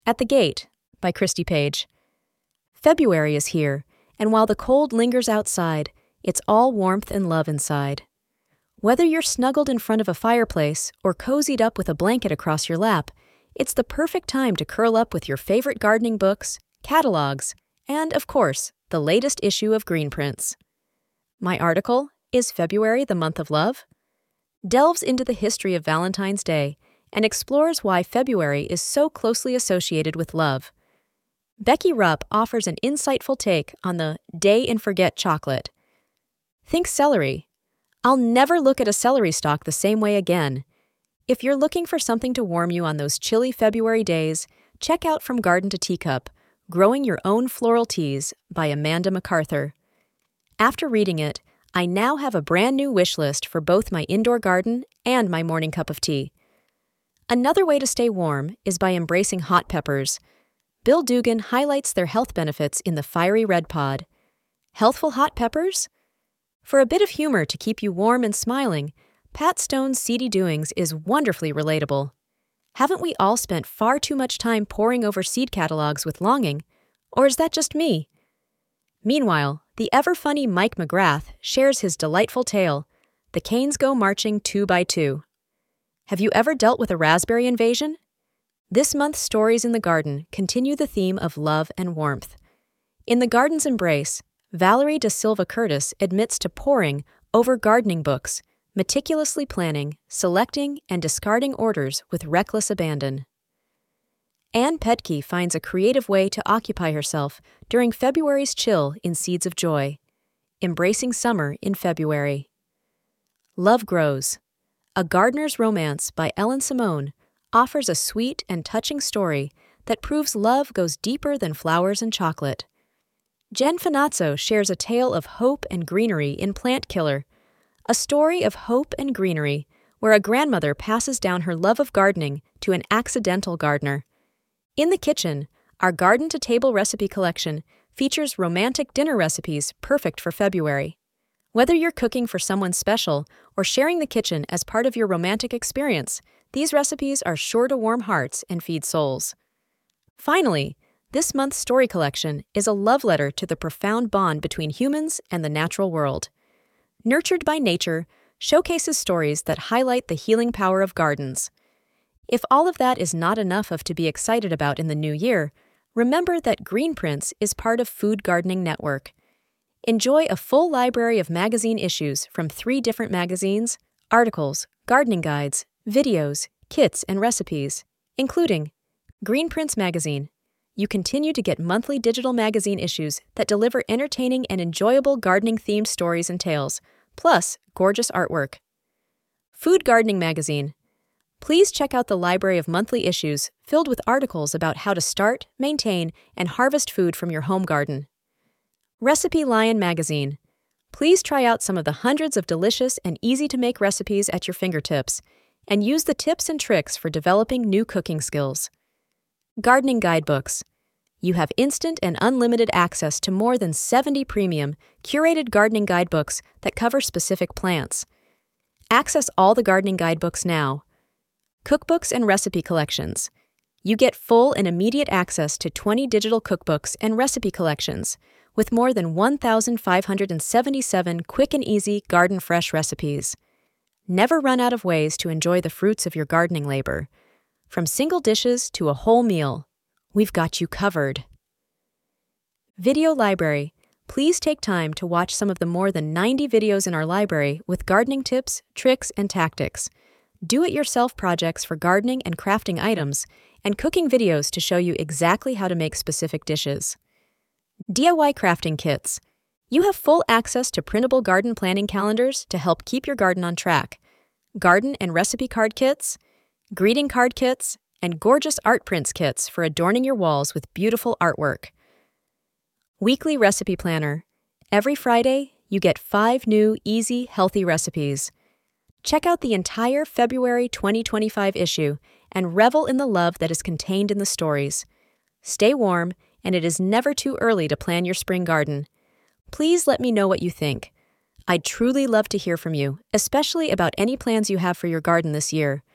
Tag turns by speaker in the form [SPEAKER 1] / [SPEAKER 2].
[SPEAKER 1] At the Gate by Christy Page. February is here, and while the cold lingers outside, it's all warmth and love inside. Whether you're snuggled in front of a fireplace or cozied up with a blanket across your lap, it's the perfect time to curl up with your favorite gardening books, catalogs, and, of course, the latest issue of Green Prints. My article, Is February the Month of Love? Delves into the history of Valentine's Day and explores why February is so closely associated with love. Becky Rupp offers an insightful take on the Day and Forget chocolate. Think celery. I'll never look at a celery stalk the same way again. If you're looking for something to warm you on those chilly February days, check out From Garden to Teacup, Growing Your Own Floral Teas by Amanda MacArthur. After reading it, I now have a brand new wish list for both my indoor garden and my morning cup of tea. Another way to stay warm is by embracing hot peppers. Bill Dugan highlights their health benefits in the Fiery Red Pod. Healthful hot peppers? For a bit of humor to keep you warm and smiling, Pat Stone's Seedy Doings is wonderfully relatable. Haven't we all spent far too much time poring over seed catalogs with longing? Or is that just me? Meanwhile, the ever-funny Mike McGrath shares his delightful tale, The Canes Go Marching 2 by 2. Have you ever dealt with a raspberry invasion? This month's Stories in the Garden continue the theme of love and warmth. In The Garden's Embrace, Valerie Da Silva Curtis admits to poring over gardening books, meticulously planning, selecting, and discarding orders with reckless abandon. Ann Petke finds a creative way to occupy herself during February's chill in Seeds of Joy, Embracing Summer in February. Love Grows. A Gardener's Romance by Ellen Simone offers a sweet and touching story that proves love goes deeper than flowers and chocolate. Jen Finazzo shares a tale of hope and greenery in Plant Killer, a story of hope and greenery where a grandmother passes down her love of gardening to an accidental gardener. In the Kitchen, our garden-to-table recipe collection features romantic dinner recipes perfect for February. Whether you're cooking for someone special or sharing the kitchen as part of your romantic experience, these recipes are sure to warm hearts and feed souls. Finally, this month's story collection is a love letter to the profound bond between humans and the natural world. Nurtured by Nature showcases stories that highlight the healing power of gardens. If all of that is not enough to be excited about in the new year, remember that Green Prints is part of Food Gardening Network. Enjoy a full library of magazine issues from 3 different magazines, articles, gardening guides, videos, kits, and recipes, including Green Prints Magazine. You continue to get monthly digital magazine issues that deliver entertaining and enjoyable gardening-themed stories and tales, plus gorgeous artwork. Food Gardening Magazine. Please check out the library of monthly issues filled with articles about how to start, maintain, and harvest food from your home garden. Recipe Lion Magazine. Please try out some of the hundreds of delicious and easy-to-make recipes at your fingertips, and use the tips and tricks for developing new cooking skills. Gardening Guidebooks. You have instant and unlimited access to more than 70 premium, curated gardening guidebooks that cover specific plants. Access all the gardening guidebooks now. Cookbooks and recipe collections. You get full and immediate access to 20 digital cookbooks and recipe collections, with more than 1,577 quick and easy garden fresh recipes. Never run out of ways to enjoy the fruits of your gardening labor. From single dishes to a whole meal, we've got you covered. Video Library. Please take time to watch some of the more than 90 videos in our library with gardening tips, tricks, and tactics. Do-it-yourself projects for gardening and crafting items, and cooking videos to show you exactly how to make specific dishes. DIY crafting kits. You have full access to printable garden planning calendars to help keep your garden on track, garden and recipe card kits, greeting card kits, and gorgeous art prints kits for adorning your walls with beautiful artwork. Weekly Recipe Planner. Every Friday, you get 5 new, easy, healthy recipes. Check out the entire February 2025 issue and revel in the love that is contained in the stories. Stay warm, and it is never too early to plan your spring garden. Please let me know what you think. I'd truly love to hear from you, especially about any plans you have for your garden this year.